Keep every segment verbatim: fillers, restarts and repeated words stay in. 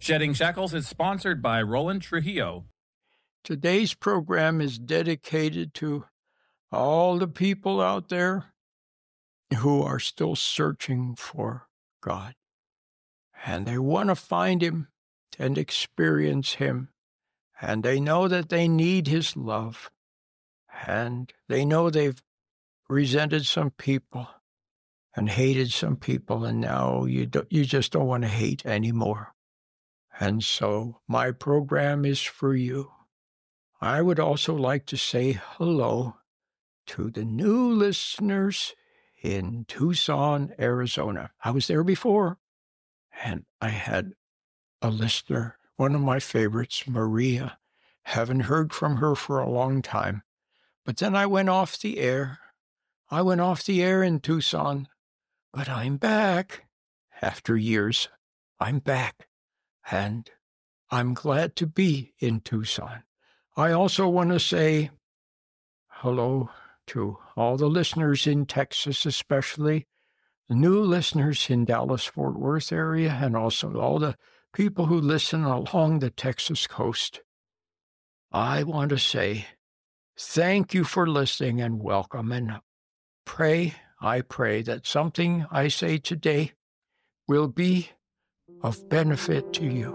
Shedding Shackles is sponsored by Roland Trujillo. Today's program is dedicated to all the people out there who are still searching for God. And they want to find Him and experience Him. And they know that they need His love. And they know they've resented some people and hated some people. And now you, do, you just don't want to hate anymore. And so my program is for you. I would also like to say hello to the new listeners in Tucson, Arizona. I was there before, and I had a listener, one of my favorites, Maria. Haven't heard from her for a long time. But then I went off the air. I went off the air in Tucson, but I'm back. After years, I'm back. And I'm glad to be in Tucson. I also want to say hello to all the listeners in Texas, especially the new listeners in Dallas-Fort Worth area, and also all the people who listen along the Texas coast. I want to say thank you for listening and welcome, and pray, I pray that something I say today will be of benefit to you.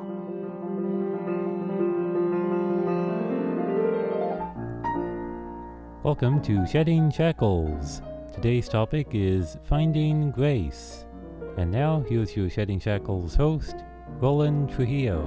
Welcome to Shedding Shackles. Today's topic is Finding Grace. And now, here's your Shedding Shackles host, Roland Trujillo.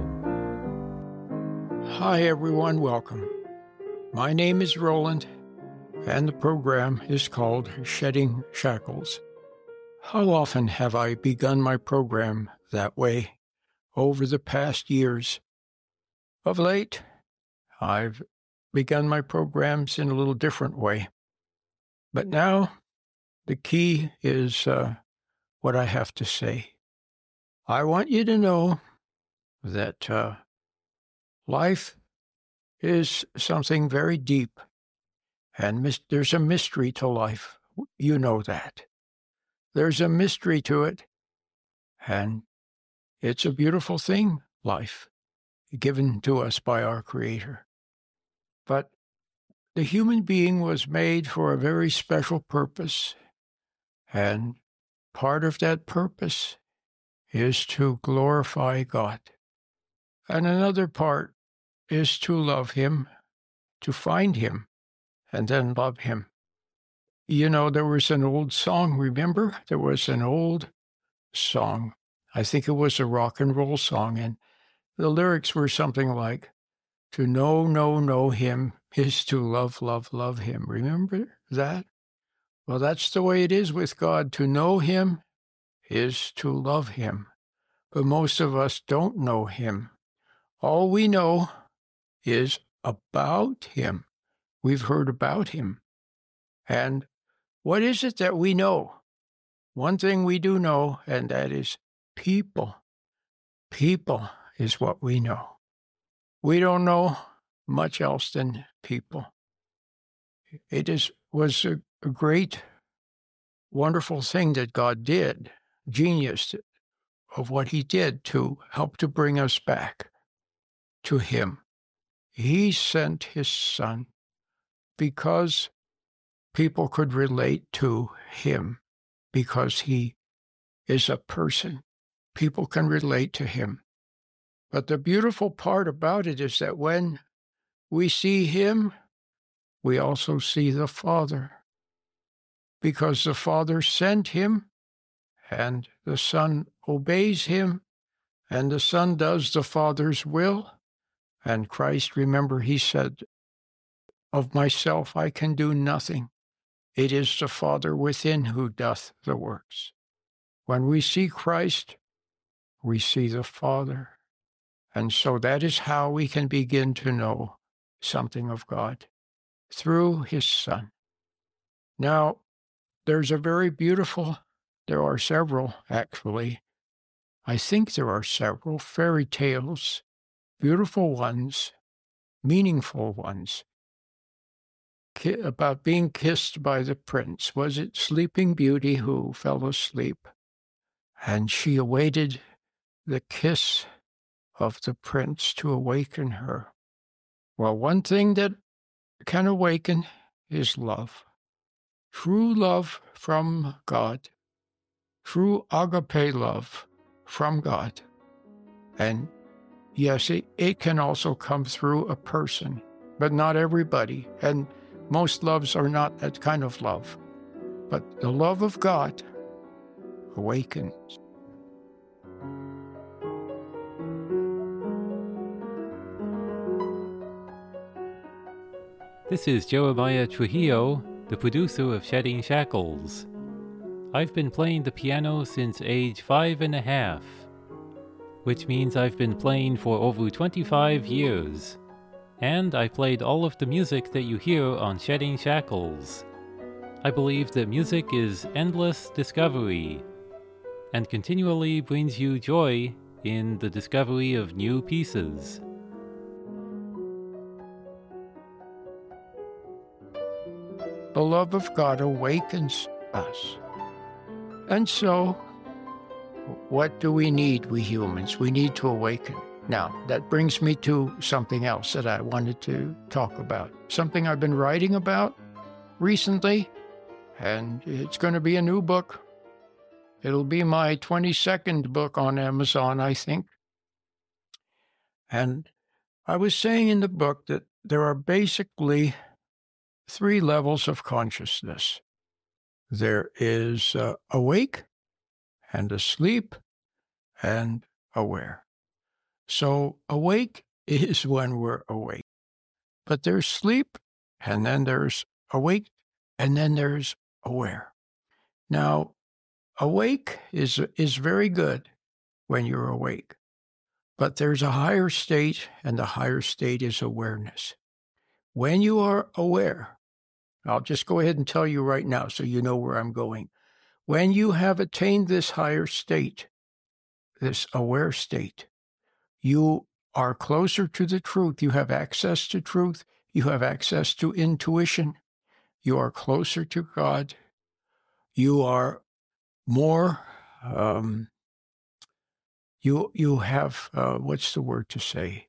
Hi everyone, welcome. My name is Roland, and the program is called Shedding Shackles. How often have I begun my program that way over the past years? Of late, I've begun my programs in a little different way. But now, the key is uh, what I have to say. I want you to know that uh, life is something very deep, and mis- there's a mystery to life. You know that. There's a mystery to it, and it's a beautiful thing, life, given to us by our Creator. But the human being was made for a very special purpose, and part of that purpose is to glorify God. And another part is to love Him, to find Him, and then love Him. You know, there was an old song, remember? There was an old song. I think it was a rock and roll song, and the lyrics were something like, to know, know, know Him is to love, love, love Him. Remember that? Well, that's the way it is with God. To know Him is to love Him. But most of us don't know Him. All we know is about Him. We've heard about Him. And what is it that we know? One thing we do know, and that is people. People is what we know. We don't know much else than people. It is was a, a great, wonderful thing that God did, genius of what He did to help to bring us back to Him. He sent His Son because people could relate to Him, because He is a person. People can relate to Him. But the beautiful part about it is that when we see Him, we also see the Father, because the Father sent Him, and the Son obeys Him, and the Son does the Father's will. And Christ, remember, He said, of myself I can do nothing. It is the Father within who doth the works. When we see Christ, we see the Father. And so that is how we can begin to know something of God, through His Son. Now, there's a very beautiful, there are several, actually. I think there are several fairy tales, beautiful ones, meaningful ones, ki- about being kissed by the prince. Was it Sleeping Beauty who fell asleep? And she awaited the kiss of the prince to awaken her. Well, one thing that can awaken is love. True love from God. True agape love from God. And yes, it, it can also come through a person, but not everybody. And most loves are not that kind of love. But the love of God awakens. This is Jeremiah Trujillo, the producer of Shedding Shackles. I've been playing the piano since age five and a half, which means I've been playing for over twenty-five years. And I played all of the music that you hear on Shedding Shackles. I believe that music is endless discovery, and continually brings you joy in the discovery of new pieces. The love of God awakens us. And so, what do we need, we humans? We need to awaken. Now, that brings me to something else that I wanted to talk about. Something I've been writing about recently, and it's going to be a new book. It'll be my twenty-second book on Amazon, I think. And I was saying in the book that there are basically three levels of consciousness. There is uh, awake and asleep and aware. So awake is when we're awake. But there's sleep, and then there's awake, and then there's aware. Now, awake is is very good when you're awake. But there's a higher state, and the higher state is awareness. When you are aware, I'll just go ahead and tell you right now so you know where I'm going. When you have attained this higher state, this aware state, you are closer to the truth. You have access to truth. You have access to intuition. You are closer to God. You are more, um, you, you have, uh, what's the word to say?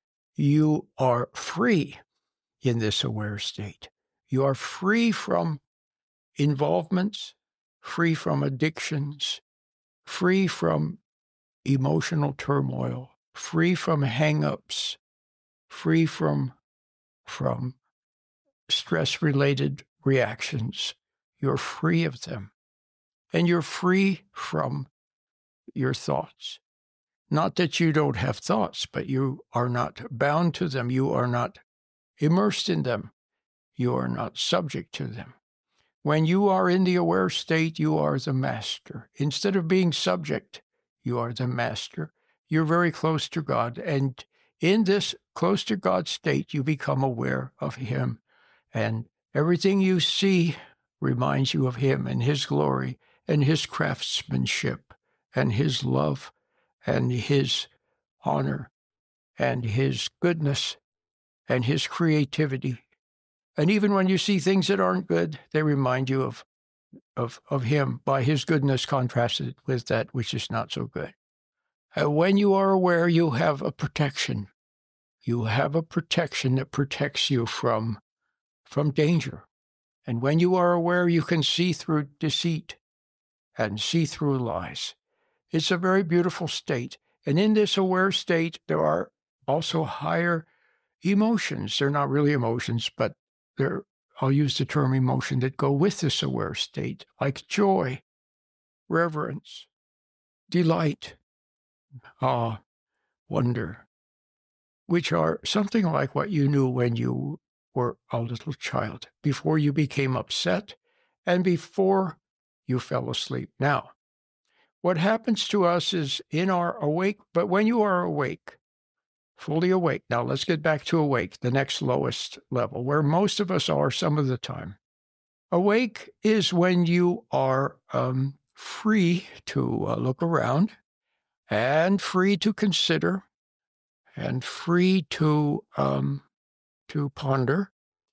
You are free in this aware state. You are free from involvements, free from addictions, free from emotional turmoil, free from hang-ups, free from, from stress-related reactions. You're free of them. And you're free from your thoughts. Not that you don't have thoughts, but you are not bound to them. You are not immersed in them. You are not subject to them. When you are in the aware state, you are the master. Instead of being subject, you are the master. You're very close to God. And in this close to God state, you become aware of Him. And everything you see reminds you of Him and His glory and His craftsmanship and His love and His honor and His goodness and His creativity. And even when you see things that aren't good, they remind you of, of, of Him by His goodness contrasted with that which is not so good. And when you are aware, you have a protection. You have a protection that protects you from, from danger. And when you are aware, you can see through deceit and see through lies. It's a very beautiful state. And in this aware state, there are also higher emotions. They're not really emotions, but they're, I'll use the term emotion, that go with this aware state, like joy, reverence, delight, awe, wonder, which are something like what you knew when you were a little child, before you became upset and before you fell asleep. Now, what happens to us is in our awake, but when you are awake, fully awake. Now, let's get back to awake, the next lowest level, where most of us are some of the time. Awake is when you are um, free to uh, look around and free to consider and free to um, to ponder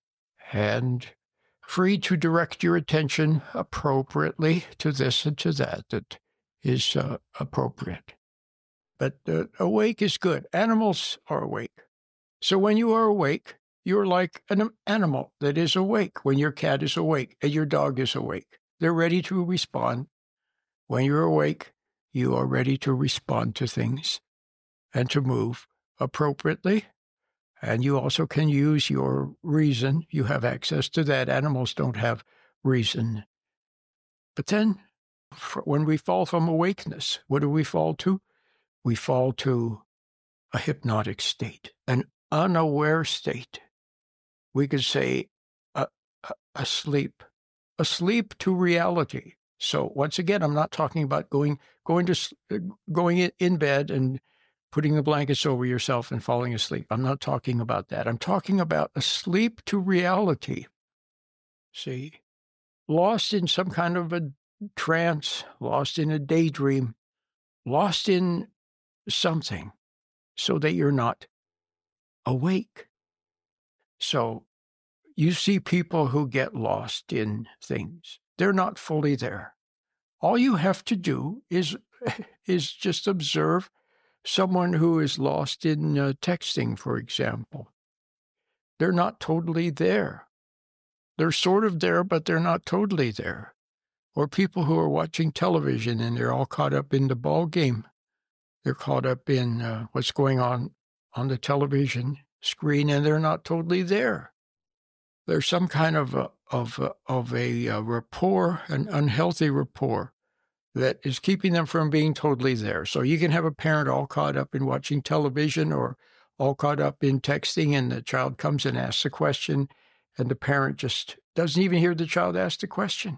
and free to direct your attention appropriately to this and to that that is uh, appropriate. but uh, awake is good. Animals are awake. So when you are awake, you're like an animal that is awake. When your cat is awake and your dog is awake, they're ready to respond. When you're awake, you are ready to respond to things and to move appropriately. And you also can use your reason. You have access to that. Animals don't have reason. But then when we fall from awakeness, what do we fall to? We fall to a hypnotic state, an unaware state. We could say a, a, asleep, asleep to reality. So once again, I'm not talking about going going to going in bed and putting the blankets over yourself and falling asleep. I'm not talking about that. I'm talking about asleep to reality. See, lost in some kind of a trance, lost in a daydream, lost in something so that you're not awake. So you see people who get lost in things. They're not fully there. All you have to do is, is just observe someone who is lost in uh, texting, for example. They're not totally there. They're sort of there, but they're not totally there. Or people who are watching television and they're all caught up in the ball game. They're caught up in uh, what's going on on the television screen, and they're not totally there. There's some kind of a, of a, of a, a rapport, an unhealthy rapport, that is keeping them from being totally there. So you can have a parent all caught up in watching television or all caught up in texting, and the child comes and asks a question, and the parent just doesn't even hear the child ask the question.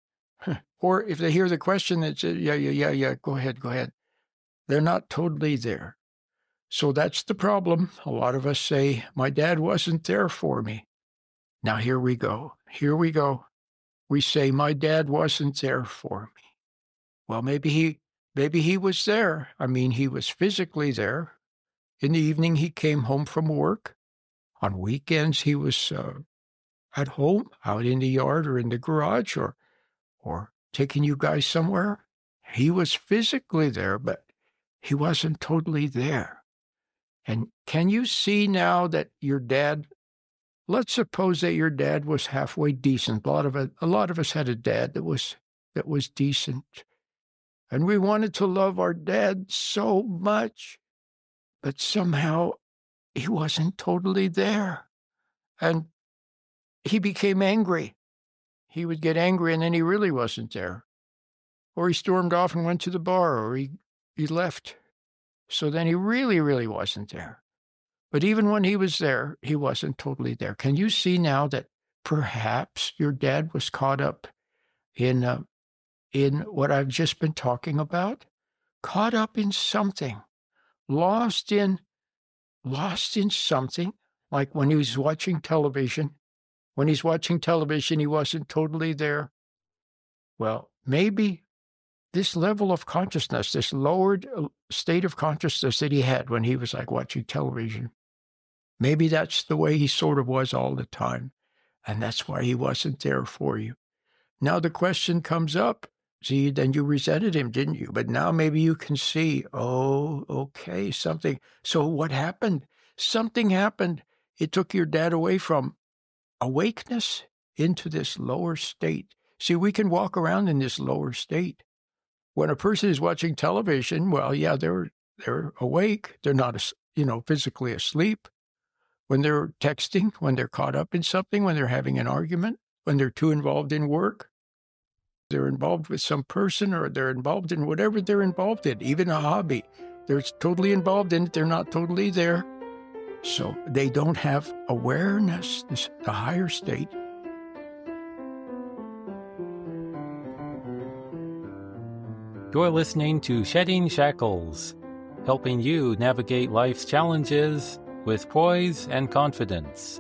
Or if they hear the question, it's, yeah, yeah, yeah, yeah, go ahead, go ahead. They're not totally there. So that's the problem. A lot of us say, my dad wasn't there for me. Now here we go. Here we go. We say, my dad wasn't there for me. Well, maybe he, maybe he was there. I mean, he was physically there. In the evening, he came home from work. On weekends, he was uh, at home, out in the yard or in the garage, or, or taking you guys somewhere. He was physically there, but he wasn't totally there. And can you see now that your dad, let's suppose that your dad was halfway decent. A lot of it, a lot of us had a dad that was that was decent. And we wanted to love our dad so much, but somehow he wasn't totally there. And he became angry. He would get angry and then he really wasn't there. Or he stormed off and went to the bar, or he, he left. So then he really, really wasn't there. But even when he was there, he wasn't totally there. Can you see now that perhaps your dad was caught up in uh, in what I've just been talking about? Caught up in something, lost in, lost in something, like when he was watching television. When he's watching television, he wasn't totally there. Well, maybe this level of consciousness, this lowered state of consciousness that he had when he was like watching television, maybe that's the way he sort of was all the time. And that's why he wasn't there for you. Now the question comes up. See, then you resented him, didn't you? But now maybe you can see, oh, okay, something. So what happened? Something happened. It took your dad away from awakeness into this lower state. See, we can walk around in this lower state. When a person is watching television, well, yeah, they're they're awake. They're not, you know, physically asleep. When they're texting, when they're caught up in something, when they're having an argument, when they're too involved in work, they're involved with some person, or they're involved in whatever they're involved in, even a hobby. They're totally involved in it. They're not totally there. So they don't have awareness, this, the higher state. You're listening to Shedding Shackles, helping you navigate life's challenges with poise and confidence.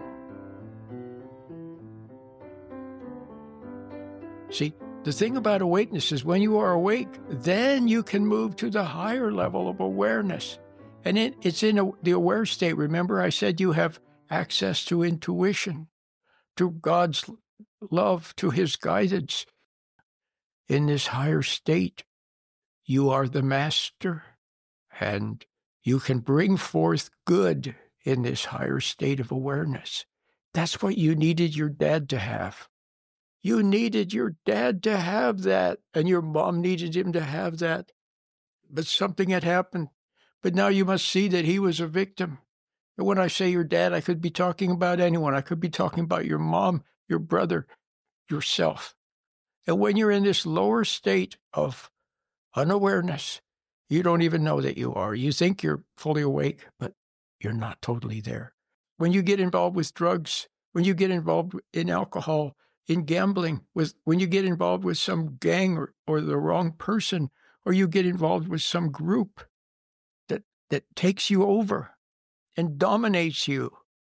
See, the thing about awakeness is when you are awake, then you can move to the higher level of awareness. And it, it's in a, the aware state. Remember, I said you have access to intuition, to God's love, to his guidance. In this higher state, you are the master, And you can bring forth good in this higher state of awareness. That's what you needed your dad to have. You needed your dad to have that, and your mom needed him to have that. But something had happened. But now you must see that he was a victim. And when I say your dad, I could be talking about anyone. I could be talking about your mom, your brother, yourself. And when you're in this lower state of unawareness, you don't even know that you are. You think you're fully awake, but you're not totally there. When you get involved with drugs, when you get involved in alcohol, in gambling, with when you get involved with some gang or, or the wrong person, or you get involved with some group that, that takes you over and dominates you,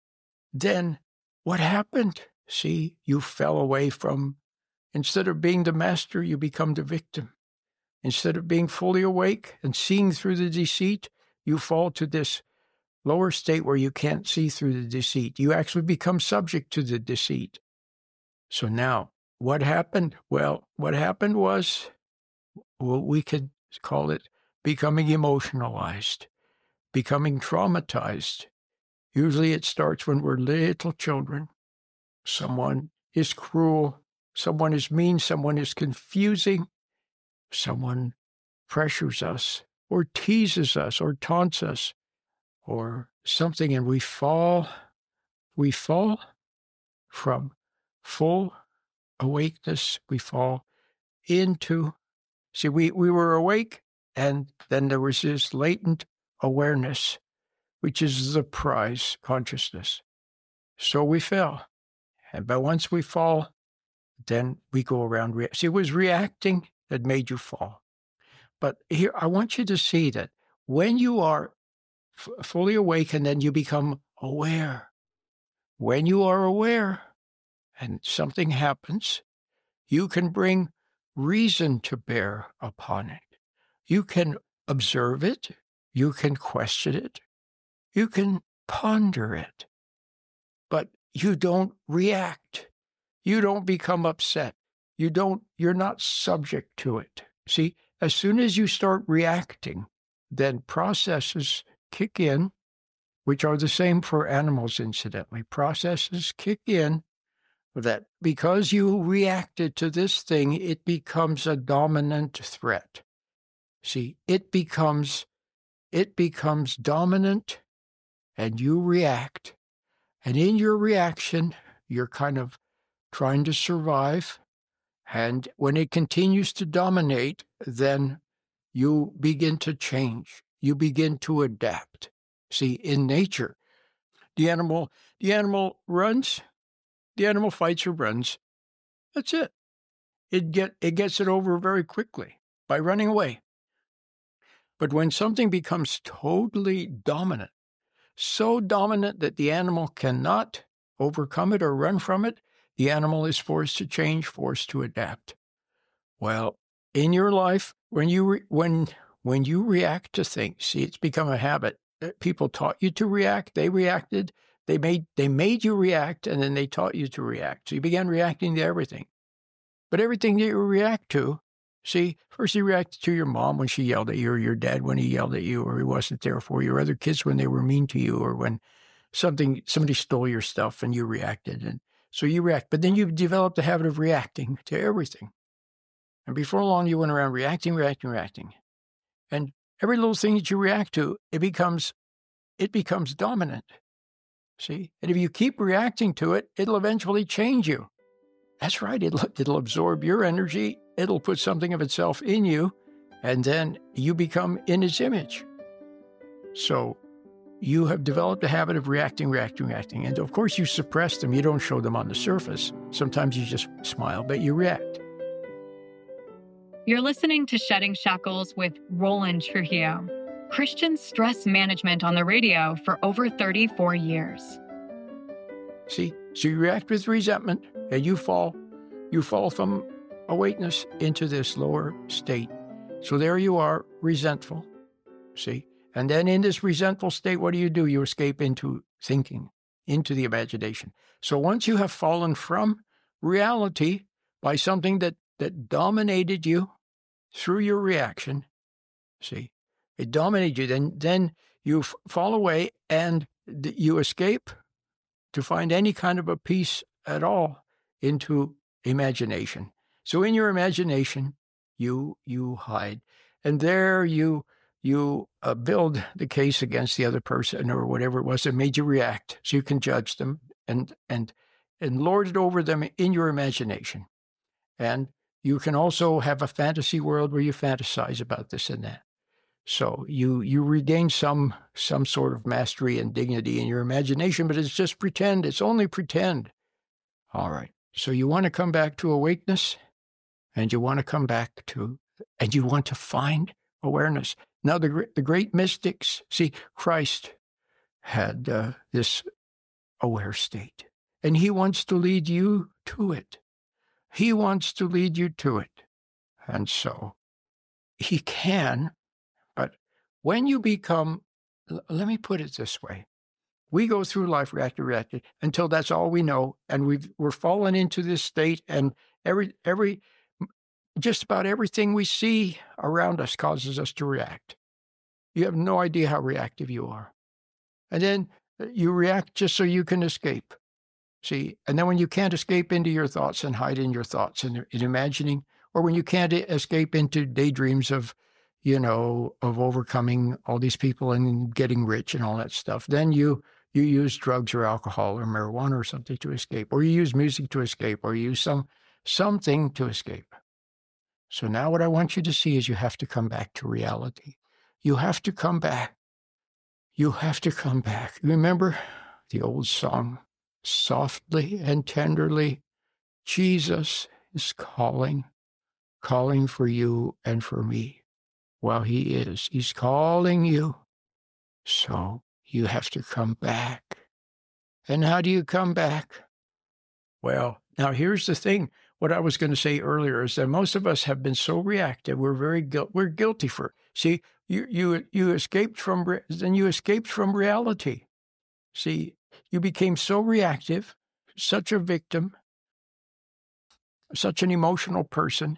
then what happened? See, you fell away from, instead of being the master, you become the victim. Instead of being fully awake and seeing through the deceit, you fall to this lower state where you can't see through the deceit. You actually become subject to the deceit. So now, what happened? Well, what happened was, well, we could call it becoming emotionalized, becoming traumatized. Usually it starts when we're little children. Someone is cruel, someone is mean, someone is confusing, someone pressures us or teases us or taunts us or something, and we fall, we fall from full awakeness, we fall into, see, we, we were awake, and then there was this latent awareness, which is the prize consciousness. So we fell. And but once we fall, then we go around. Re- see, it was reacting that made you fall. But here, I want you to see that when you are f- fully awake and then you become aware, when you are aware and something happens, you can bring reason to bear upon it. You can observe it. You can question it. You can ponder it. But you don't react. You don't become upset. You don't, you're not subject to it. See, as soon as you start reacting, then processes kick in, which are the same for animals, incidentally. Processes kick in that because you reacted to this thing, it becomes a dominant threat. See, it becomes, it becomes dominant and you react. And in your reaction, you're kind of trying to survive. And when it continues to dominate, then you begin to change. You begin to adapt. See, in nature, the animal, the animal runs, the animal fights or runs. That's it. It get it gets it over very quickly by running away. But when something becomes totally dominant, so dominant that the animal cannot overcome it or run from it, the animal is forced to change, forced to adapt. Well, in your life, when you re- when when you react to things, see, it's become a habit. People taught you to react. They reacted. They made they made you react, and then they taught you to react. So you began reacting to everything. But everything that you react to, see, first you reacted to your mom when she yelled at you, or your dad when he yelled at you, or he wasn't there for you, or other kids when they were mean to you, or when something somebody stole your stuff and you reacted. And so you react. But then you developed a habit of reacting to everything. And before long, you went around reacting, reacting, reacting. And every little thing that you react to, it becomes, it becomes dominant. See? And if you keep reacting to it, it'll eventually change you. That's right. It'll, it'll absorb your energy. It'll put something of itself in you. And then you become in its image. So you have developed a habit of reacting, reacting, reacting. And of course, you suppress them. You don't show them on the surface. Sometimes you just smile, but you react. You're listening to Shedding Shackles with Roland Trujillo, Christian stress management on the radio for over thirty-four years. See, so you react with resentment and you fall, you fall from awakeness into this lower state. So there you are, resentful, see? And then in this resentful state, what do you do? You escape into thinking, into the imagination. So once you have fallen from reality by something that, that dominated you through your reaction, see, It dominates you. Then, then you f- fall away and th- you escape to find any kind of a peace at all into imagination. So in your imagination, you you hide. And there you you uh, build the case against the other person or whatever it was that made you react, so you can judge them and and and lord it over them in your imagination. And you can also have a fantasy world where you fantasize about this and that. So you you regain some some sort of mastery and dignity in your imagination, but it's just pretend. It's only pretend. All right. So you want to come back to awakeness, and you want to come back to, and you want to find awareness. Now, the, the great mystics, see, Christ had uh, this aware state, and he wants to lead you to it. He wants to lead you to it. And so he can, but when you become, l- let me put it this way. We go through life reactive, reactive until that's all we know, and we've we're fallen into this state, and every every just about everything we see around us causes us to react. You have no idea how reactive you are, and then you react just so you can escape. See, and then when you can't escape into your thoughts and hide in your thoughts and in imagining, or when you can't escape into daydreams of, you know, of overcoming all these people and getting rich and all that stuff, then you. You use drugs or alcohol or marijuana or something to escape, or you use music to escape, or you use some something to escape. So now what I want you to see is you have to come back to reality. You have to come back. You have to come back. Remember the old song, softly and tenderly, Jesus is calling, calling for you and for me. Well, he is. He's calling you. So you have to come back. And how do you come back? Well, now here's the thing. What I was going to say earlier is that most of us have been so reactive. We're very guilt. We're guilty for it. See, you you you escaped from re- then you escaped from reality. See, you became so reactive, such a victim, such an emotional person,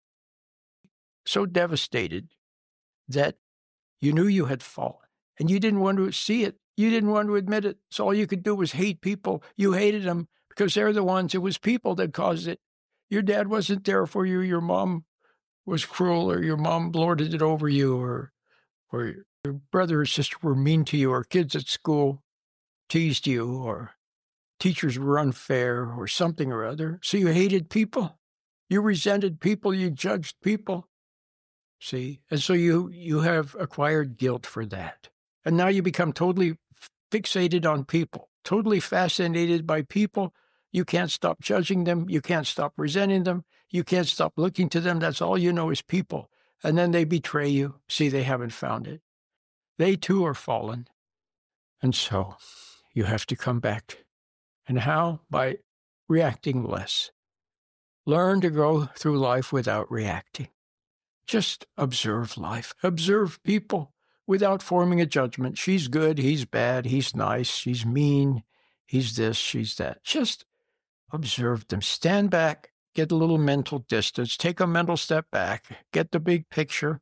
so devastated that you knew you had fallen. And you didn't want to see it. You didn't want to admit it. So all you could do was hate people. You hated them because they're the ones, it was people that caused it. Your dad wasn't there for you. Your mom was cruel, or your mom lorded it over you, or or your brother or sister were mean to you, or kids at school teased you, or teachers were unfair, or something or other. So you hated people. You resented people. You judged people. See? And so you you have acquired guilt for that. And now you become totally fixated on people, totally fascinated by people. You can't stop judging them. You can't stop resenting them. You can't stop looking to them. That's all you know is people. And then they betray you. See, they haven't found it. They too are fallen. And so you have to come back. And how? By reacting less. Learn to go through life without reacting. Just observe life. Observe people. Without forming a judgment. She's good, he's bad, he's nice, she's mean, he's this, she's that. Just observe them. Stand back, get a little mental distance, take a mental step back, get the big picture,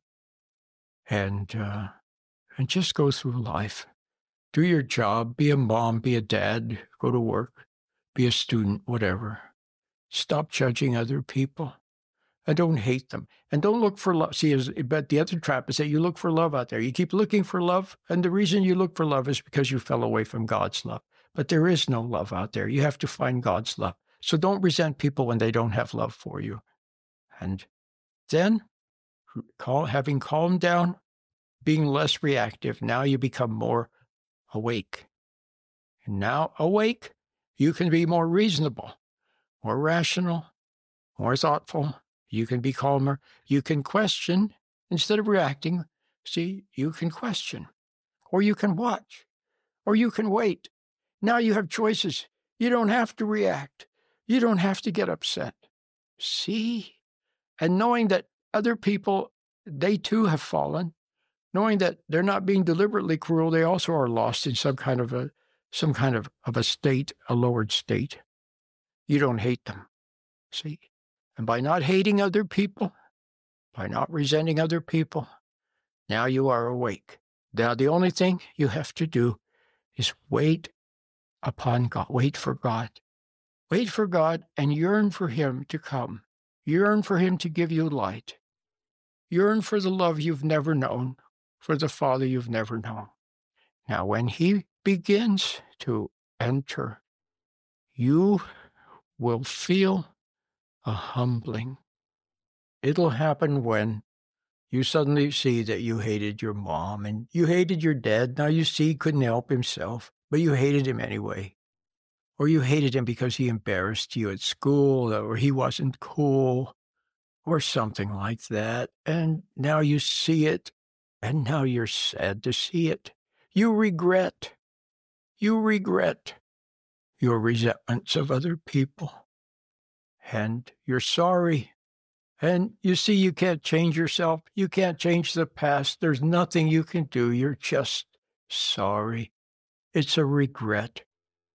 and uh, and just go through life. Do your job, be a mom, be a dad, go to work, be a student, whatever. Stop judging other people. And don't hate them. And don't look for love. See, but the other trap is that you look for love out there. You keep looking for love, and the reason you look for love is because you fell away from God's love. But there is no love out there. You have to find God's love. So don't resent people when they don't have love for you. And then, call, having calmed down, being less reactive, now you become more awake. And now, awake, you can be more reasonable, more rational, more thoughtful. You can be calmer. You can question instead of reacting. See, you can question, or you can watch, or you can wait. Now you have choices. You don't have to react. You don't have to get upset. See? And knowing that other people, they too have fallen, knowing that they're not being deliberately cruel, they also are lost in some kind of a some kind of, of a state, a lowered state. You don't hate them. See? And by not hating other people, by not resenting other people, Now you are awake. Now the only thing you have to do is wait upon God. Wait for God. Wait for God and yearn for Him to come. Yearn for Him to give you light. Yearn for the love you've never known, for the Father you've never known. Now, when He begins to enter, you will feel a humbling. It'll happen when you suddenly see that you hated your mom and you hated your dad. Now you see he couldn't help himself, but you hated him anyway. Or you hated him because he embarrassed you at school, or he wasn't cool, or something like that. And now you see it, and now you're sad to see it. You regret. You regret your resentments of other people. And you're sorry. And you see you can't change yourself. You can't change the past. There's nothing you can do. You're just sorry. It's a regret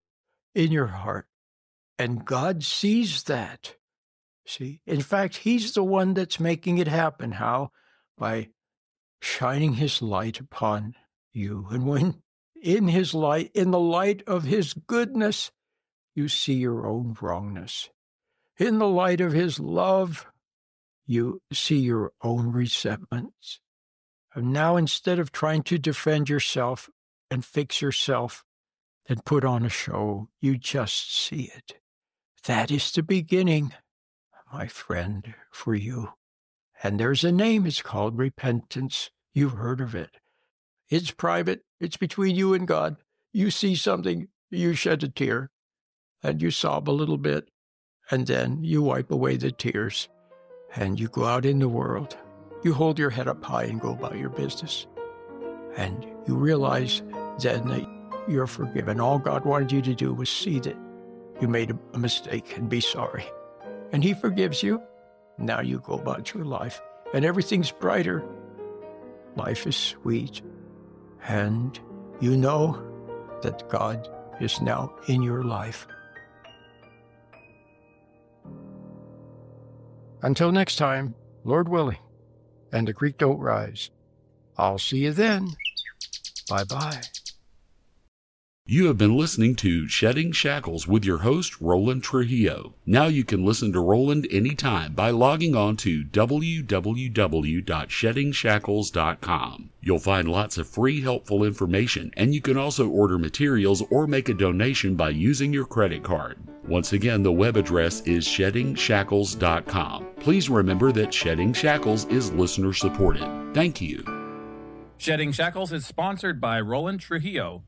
in your heart. And God sees that. See? In fact, He's the one that's making it happen. How? By shining His light upon you. And when in His light, in the light of His goodness, you see your own wrongness. In the light of His love, you see your own resentments. And now, instead of trying to defend yourself and fix yourself and put on a show, you just see it. That is the beginning, my friend, for you. And there's a name. It's called repentance. You've heard of it. It's private. It's between you and God. You see something, you shed a tear, and you sob a little bit, and then you wipe away the tears, and you go out in the world. You hold your head up high and go about your business. And you realize then that you're forgiven. All God wanted you to do was see that you made a mistake and be sorry. And He forgives you. Now you go about your life, and everything's brighter. Life is sweet. And you know that God is now in your life. Until next time, Lord willing, and the creek don't rise. I'll see you then. Bye-bye. You have been listening to Shedding Shackles with your host, Roland Trujillo. Now you can listen to Roland anytime by logging on to w w w dot shedding shackles dot com. You'll find lots of free, helpful information, and you can also order materials or make a donation by using your credit card. Once again, the web address is shedding shackles dot com. Please remember that Shedding Shackles is listener-supported. Thank you. Shedding Shackles is sponsored by Roland Trujillo.